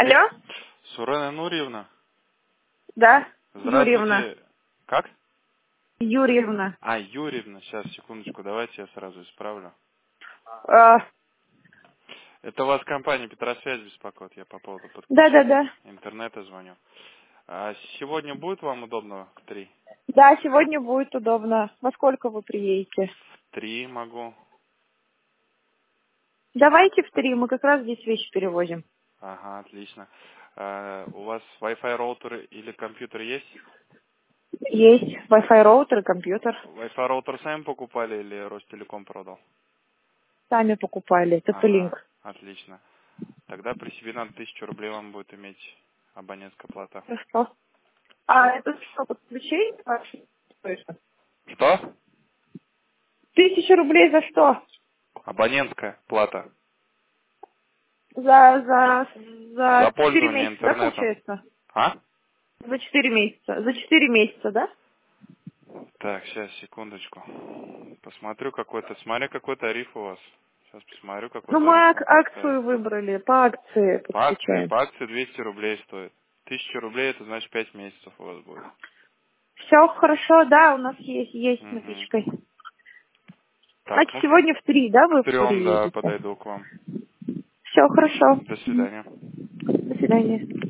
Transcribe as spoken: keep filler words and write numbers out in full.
Алло? Сурена Нурьевна? Да, Юрьевна. Здравствуйте. Как? Юрьевна. А, Юрьевна, сейчас, секундочку, давайте я сразу исправлю. А, Это вас компания Петросвязь беспокоит, я по поводу подключения Да-да-да. интернета звоню. А сегодня будет вам удобно в три? Да, сегодня будет удобно. Во сколько вы приедете? В три могу. Давайте в три, мы как раз здесь вещи перевозим. Ага, отлично. А, у вас Wi-Fi роутер или компьютер есть? Есть Wi-Fi роутер и компьютер. Wi-Fi роутер сами покупали или Ростелеком продал? Сами покупали. Ага, Теталинк. отлично. Тогда при себе надо тысячу рублей вам будет иметь абонентская плата. Хорошо. А это что, подключение ваше? Что? Тысяча рублей за что? Абонентская плата. За, за, За за четыре пользование месяца, да, интернетом. получается? А? За четыре месяца. За четыре месяца, да? Так, сейчас, секундочку. Посмотрю какой-то, смотря какой тариф у вас. Сейчас посмотрю, какой Ну, мы тариф ак- вам акцию поставят. выбрали, по акции По акции, подключаем. по акции двести рублей стоит. Тысяча рублей, это значит пять месяцев у вас будет. Все хорошо, да, у нас есть, есть Угу. наличкой. Так, Значит, ну, сегодня в три, да, к вы трем, да, приедете? подойду к вам. Все хорошо. До свидания. До свидания.